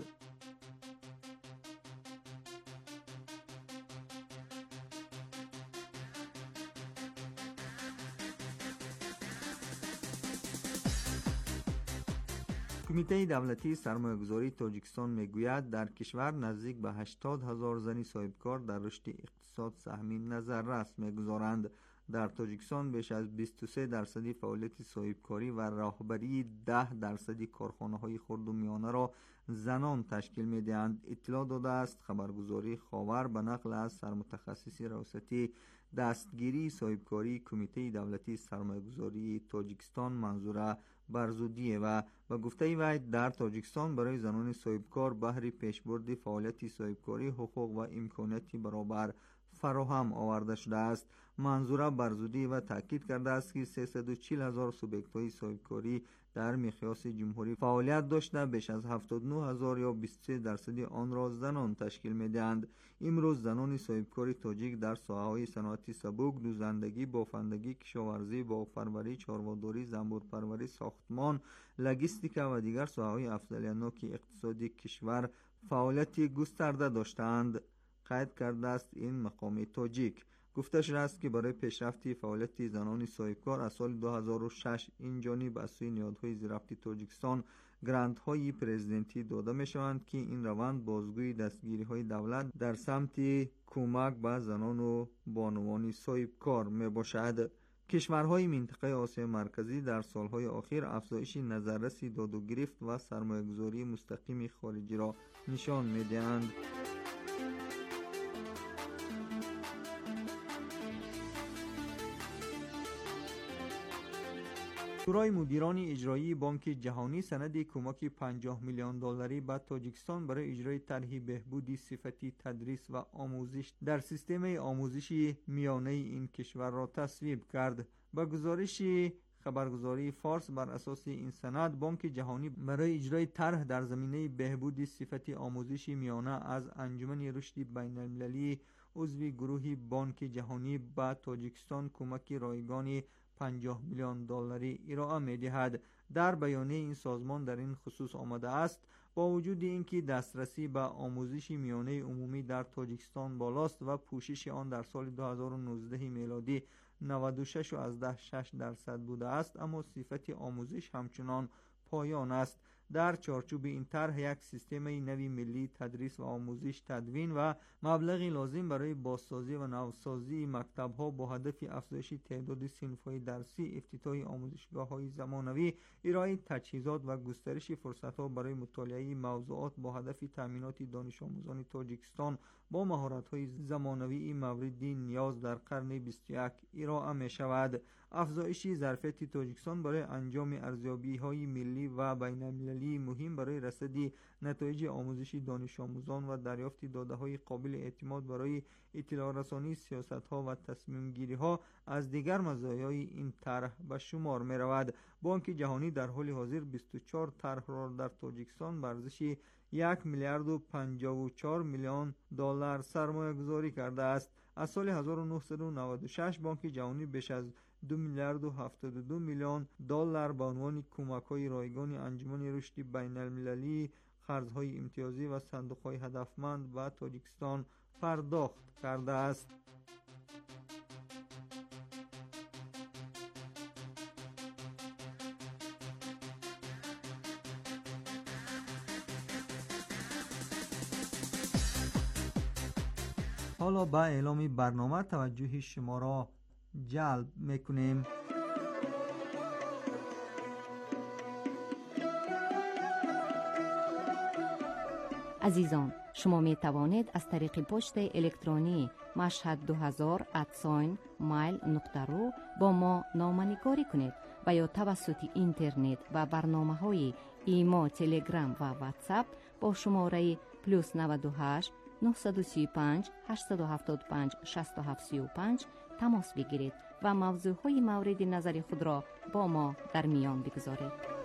کمیته دولتی سرمایه‌گذاری تاجیکستان میگوید در کشور نزدیک به هشتاد هزار زن صاحبکار در رشد اقتصاد سهمی نظر رس میگذارند. در تاجیکستان بیش از بیست و سه درصدی فعالیت صاحبکاری و راهبری ده درصدی کارخانه‌های خرد و میانه را زنان تشکیل می‌دهند. اطلاع داده است خبرگزاری خاور به نقل از سرمتخصص ریاستی دستگیری صاحبکاری کمیته دولتی سرمایه‌گذاری تاجیکستان منظوره برزودیه و به گفته وی در تاجیکستان برای زنان صاحبکار بهر پیشبرد فعالیت صاحبکاری حقوق و امکاناتی برابر فراهم آورده شده است. منظوره برزودی و تاکید کرده است که سیصد و چهل هزار سوبیکت های صاحبکاری در مقیاس جمهوری فعالیت داشته بیش از هفتاد و نه هزار یا بیست و سه درصدی آن را زنان تشکیل می‌دهند. امروز زنان صاحبکار تاجیک در ساحه‌های صنعتی سبک، دوزندگی، بافندگی، کشاورزی، باغپروری، چارواداری، زنبورپروری، ساختمان، لوجستیک و دیگر ساحه‌های افزایش‌یابی اقتصادی کشور فعالیت گسترده داشتند. قید کرده است این مقام تاجیک. گفته شده است که برای پیشرفت فعالیت زنان صاحبکار از سال دو هزار و شش این جانب از سوی نهادهای زیرافت تاجیکستان گرانت‌های پرزیدنتی داده می‌شوند که این روند بازگوی دستگیری‌های دولت در سمت کمک به زنان و بانوان صاحبکار میباشد. کشورهای منطقه آسیا مرکزی در سالهای اخیر افزایش نظررس داد و گرفت و سرمایه‌گذاری مستقیم خارجی را نشان می‌دهند. شورای مدیران اجرایی بانک جهانی سند کمک پنجاه میلیون دلاری به تاجیکستان برای اجرای طرح بهبود صفتی تدریس و آموزش در سیستم آموزش میانه این کشور را تصویب کرد. با گزارش خبرگزاری فارس بر اساس این سند بانک جهانی برای اجرای طرح در زمینه بهبود صفتی آموزش میانه از انجمن رشد بین‌المللی عضو گروه بانک جهانی به تاجیکستان کمک رایگان پنجاه میلیون دلاری ارائه می‌دهد. در بیانیه این سازمان در این خصوص آمده است با وجود اینکه دسترسی به آموزش میانه عمومی در تاجیکستان بالاست و پوشش آن در سال دو هزار و نوزده میلادی نود و شش و شش درصد بوده است، اما صفت آموزش همچنان پایان است. در چارچوب این طرح یک سیستم نوی ملی تدریس و آموزش تدوین و مبلغی لازم برای بازسازی و نوسازی مکتب‌ها با هدف افزایش تعداد صنف‌های درسی، افتتاح آموزشگاه‌های زمانوی، ارائه تجهیزات و گسترش فرصت‌ها برای مطالعه موضوعات با هدف تامینات دانش آموزان تاجیکستان با مهارت‌های زمانوی مورد نیاز در قرن بیست و یک ارائه می‌شود. افزایش ظرفیت تاجیکستان برای انجام ارزیابی‌های ملی و بین‌المللی المللی مهم برای رصد نتایج آموزشی دانش آموزان و دریافت داده‌های قابل اعتماد برای اطلاع رسانی سیاست‌ها و تصمیم گیری‌ها از دیگر مزایای این طرح به شمار می‌رود. بانک جهانی در حال حاضر بیست و چهار طرح را در تاجیکستان به ارزش یک میلیارد و پنجاه و چهار میلیون دلار سرمایه گذاری کرده است. از سال هزار و نهصد و نود و شش بانک جهانی بیش از دو میلیارد و هفتاد و دو میلیون دلار به عنوان کمک‌های رایگان انجمن رشد بین المللی، قرض‌های امتیازی و صندوق‌های هدفمند به تاجیکستان پرداخت کرده است. حالا به اعلام برنامه توجه شما را جلب میکنیم. عزیزان، شما می توانید از طریق پست الکترونی مشهد دو هزار ات مایل نقطه رو با ما نامه‌نگاری کنید و یا توسط اینترنت و برنامه‌های ایما، تلگرام و واتساپ با شماره پلوس نود و هشت نه سه پنج هشت هفت پنج شش هفت سه پنج تماس بگیرید و موضوعهای مورد نظر خود را با ما در میان بگذارید.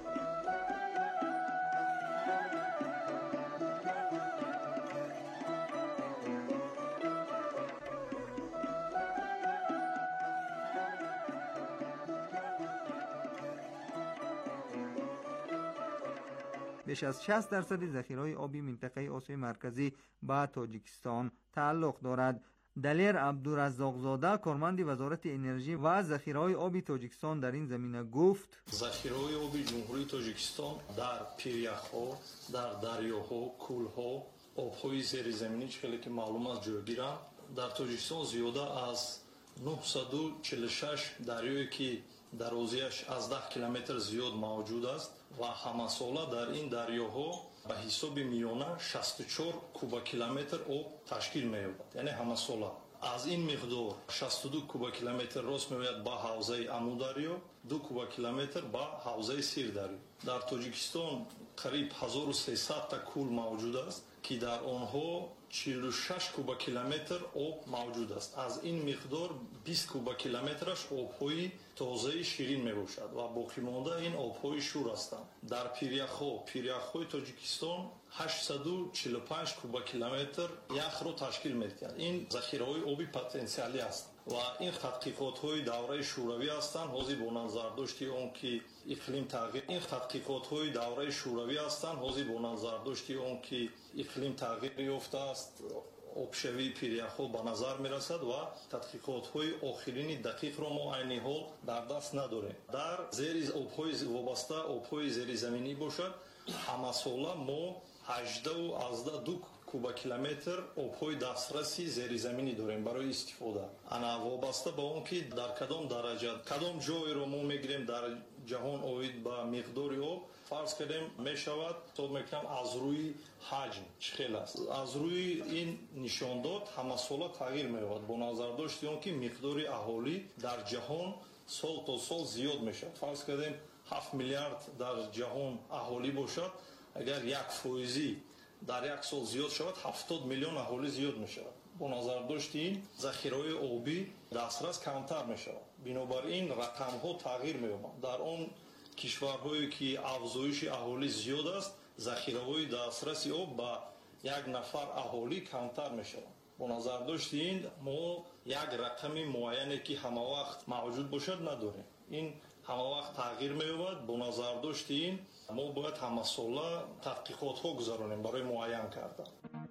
بیش از شصت درصد ذخیره‌های آبی منطقه آسیای مرکزی به تاجیکستان تعلق دارد. دلیر عبدالرزاقزاده، کارمند وزارت انرژی و ذخیره‌های آبی تاجیکستان، در این زمینه گفت: ذخیره‌های آبی جمهوری تاجیکستان در پیریخ‌ها، در دریاها، کول‌ها، آب‌های زیرزمینی خیلی که معلوم است جایگیرند. در تاجیکستان زیاده از نهصد و چهل و شش دریایی که درازیش از ده کیلومتر زیاد موجود است و همه ساله در این دریاها به حساب میانه شصت و چهار کوب کیلومتر آب تشکیل می‌یابد. یعنی همه ساله از این مقدار شصت و دو کوب کیلومتر راست می‌آید به حوزه امو دریا، دو کوب کیلومتر به حوزه سیر دریا. در تاجیکستان قریب هزار و سیصد تا کول موجود است که در آنها چهل و شش کوب کیلومتر آب موجود است. از این مقدار بیست کوب کیلومترش آب‌های تازه شیرین میباشد و باقی مانده این آب‌های شور هستند. در پیریخ‌ها، پیریخ‌های تاجیکستان هشتصد و چهل و پنج کوب کیلومتر یخ را تشکیل می‌دهد. این ذخیره‌های آبی پتانسیلی است و این تحقیقات‌های دوره شوروی هستند. حاضر با نظر داشتی اون که اقلیم تغییر این تحقیقات‌های دوره شوروی هستند. حاضر با نظر داشتی اون که اقلیم تغییر یافته است، آبشوی پیریخ‌ها به نظر می‌رسد و تحقیقات‌های آخرین دقیق را ما عین حال در دست نداریم. در زیر آب‌های وابسته آب‌های زیرزمینی باشد، همه ساله ما هجده و دو کوب کیلومتر آب‌های دسترسی زیرزمینی داریم برای استفاده. انا وابسته به اون که در کدام درجه کدام جای رو ما میگیریم در جهان اوید به مقدار آب فرض کردیم میشود تو میکنم از روی حجم چخیل است. از روی این نشانداد همه ساله تغییر می‌یابد. با نظر داشتی اون که مقدار اهالی در جهان سال تا سال زیاد میشه. فرض کردیم هفت میلیارد در جهان اهالی باشد، اگر یک فایزی در یک سال زیاد شود هفتاد میلیون اهالی زیاد میشه. با نظر داشتین ذخیره‌های آبی دسترس کمتر میشه. بنابراین رقم‌ها تغییر می‌یابد. در اون کشورهایی که افزایش اهالی زیاد است، ذخیره‌های دسترسی آب به یک نفر اهالی کمتر میشه. با نظر داشتین ما یک رقم معینی که همه وقت موجود باشد نداریم. این همه وقت تغییر می‌یابد. با نظر داشتین ما باید همه ساله تحقیقات‌ها گذارونیم برای معین کردن.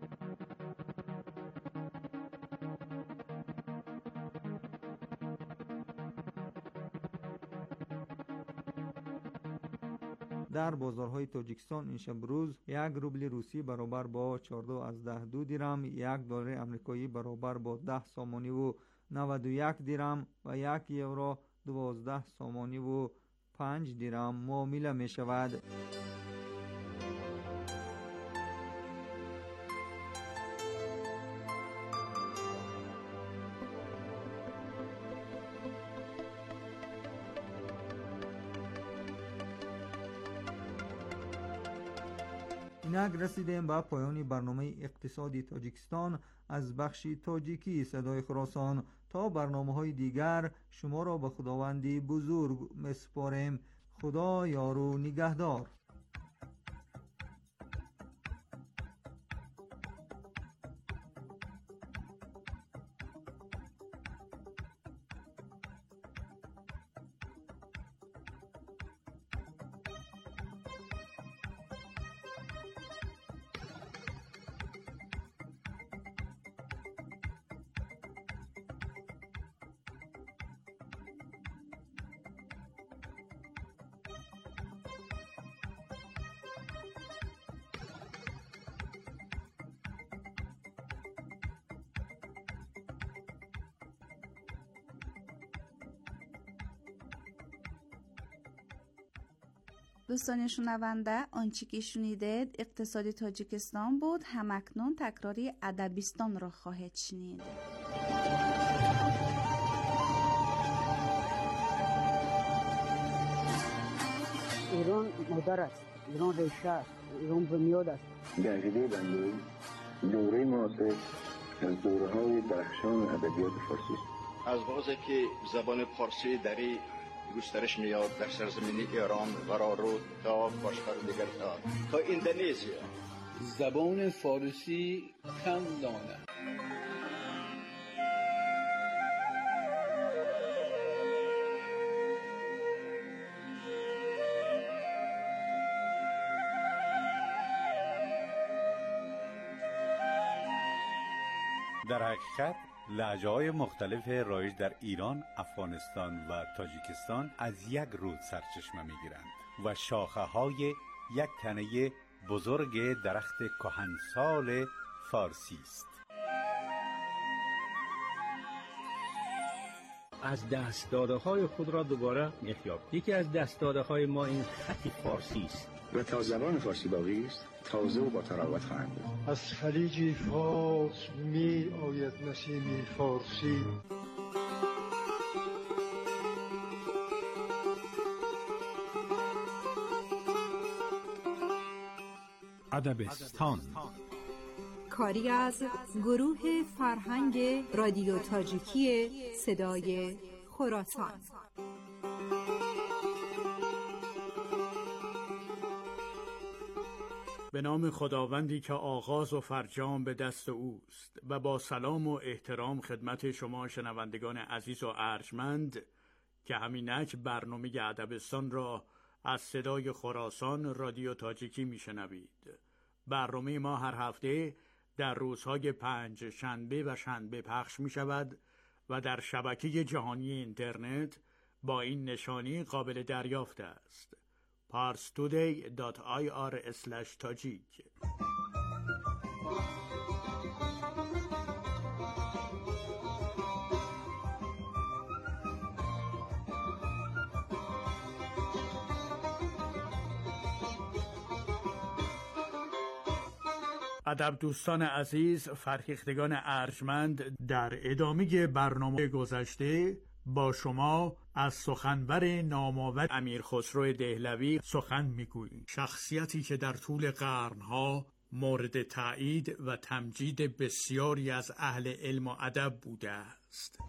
در بازارهای تاجیکستان این شب روز یک روبل روسی برابر با چهارده از ده دو درم، یک دلار آمریکایی برابر با ده سامانی و نود و یک درم و یک یورو دوازده سامانی و پنج درم معامله می شود. اینک رسیدیم به پایان برنامه اقتصادی تاجیکستان از بخش تاجیکی صدای خراسان. تا برنامه های دیگر شما را به خداوندی بزرگ مسپاریم. خدا یار و نگهدار. دوستان شنونده، آنچه که شنیدید اقتصادی تاجیکستان بود. همکنون تکراری ادبیستان را خواهید شنید. ایران مادر است، ایران ریشه است، ایران بنیاد است. در عقیده بنده دوره معاصر از دوره های درخشان ادبیات فارسی است. از موقعی که زبان فارسی در گسترش میاد در سرزمین ایران و رو تا باشتر دیگر تا تا اندونزیا، زبان فارسی کم دانه. در حقیقت لهجه‌های مختلف رایج در ایران، افغانستان و تاجیکستان از یک رود سرچشمه می‌گیرند و شاخه‌های یک تنه بزرگ درخت کهنسال فارسی است. از دست‌داده‌های خود را دوباره می‌یابیم. یکی از دست‌داده‌های ما این خط فارسی است و تا زبان فارسی باقی است تازه و با تراوت خواهند بود. از خلیج فارس می آید نسیم فارسی. ادبستان کاری از گروه فرهنگ رادیو تاجیکی صدای خراسان. به نام خداوندی که آغاز و فرجام به دست اوست و با سلام و احترام خدمت شما شنوندگان عزیز و ارجمند که همینک برنامه ادبستان را از صدای خراسان رادیو تاجیکی میشنوید. برنامه ما هر هفته در روزهای پنج شنبه و شنبه پخش می شود و در شبکه جهانی اینترنت با این نشانی قابل دریافت است: parstoday دات آی آر اسلش تاجیک. ادب دوستان عزیز، فرهیختگان ارجمند، در ادامه برنامه گذشته با شما از سخنور نامآور امیر خسرو دهلوی سخن میگوییم. شخصیتی که در طول قرنها مورد تایید و تمجید بسیاری از اهل علم و ادب بوده است.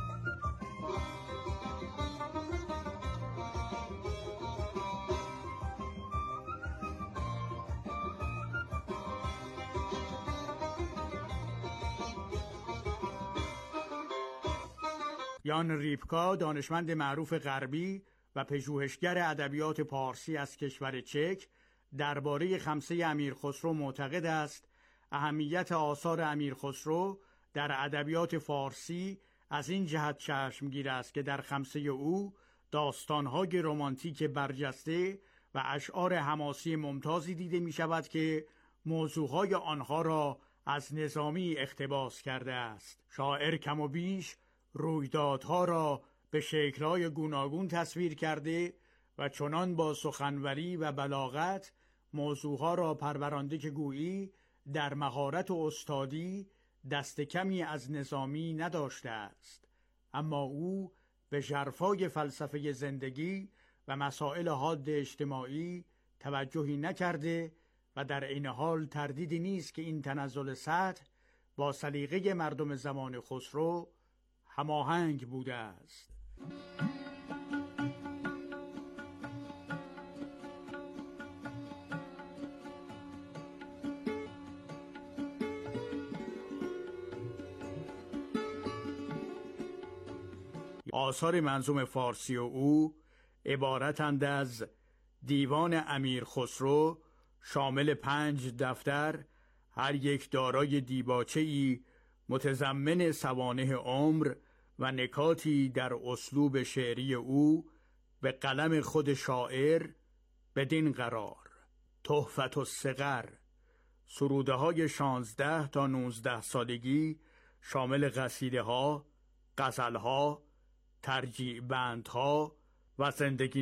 یان ریپکا، دانشمند معروف غربی و پژوهشگر ادبیات پارسی از کشور چک، درباره خمسه امیر خسرو معتقد است اهمیت آثار امیر خسرو در ادبیات فارسی از این جهت چشمگیر است که در خمسه او داستان‌های رمانتیک برجسته و اشعار حماسی ممتازی دیده می شود که موضوعهای آنها را از نظامی اقتباس کرده است. شاعر کم و بیش رویدادها را به شکل‌های گوناگون تصویر کرده و چنان با سخنوری و بلاغت موضوعها را پرورانده که گویی در مهارت و استادی دست کمی از نظامی نداشته است، اما او به ژرفای فلسفه زندگی و مسائل حاد اجتماعی توجهی نکرده و در عین حال تردیدی نیست که این تنزل سطح با سلیقه مردم زمان خسرو هماهنگ بوده است. آثار منظوم فارسی او عبارتند از دیوان امیر خسرو شامل پنج دفتر، هر یک دارای دیباچه‌ای متضمن سوانح عمر و نکاتی در اسلوب شعری او به قلم خود شاعر بدین قرار: تحفة الصغر، سروده های شانزده تا نوزده سالگی شامل قصیده ها، غزل ها، ترجیع بندها و زندگی